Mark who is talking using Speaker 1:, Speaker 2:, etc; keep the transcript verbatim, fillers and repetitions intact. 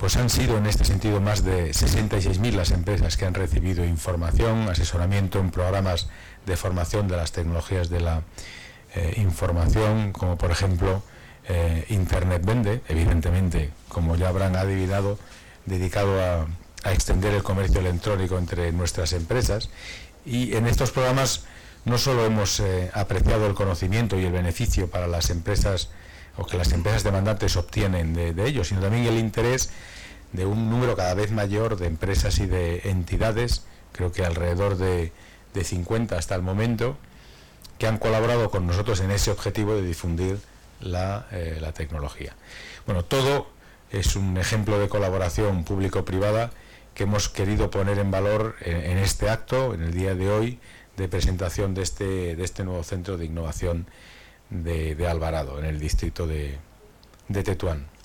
Speaker 1: pues han sido en este sentido más de sesenta y seis mil las empresas que han recibido información, asesoramiento en programas de formación de las tecnologías de la eh, información, como por ejemplo eh, Internet Vende, evidentemente, como ya habrán adivinado, dedicado a, a extender el comercio electrónico entre nuestras empresas. Y en estos programas no solo hemos eh, apreciado el conocimiento y el beneficio para las empresas, o que las empresas demandantes obtienen de, de ello, sino también el interés de un número cada vez mayor de empresas y de entidades, creo que alrededor de, de cincuenta hasta el momento, que han colaborado con nosotros en ese objetivo de difundir la, eh, la tecnología. Bueno, todo es un ejemplo de colaboración público-privada que hemos querido poner en valor en, en este acto, en el día de hoy, de presentación de este, de este nuevo centro de innovación de, de Alvarado, en el distrito de, de Tetuán.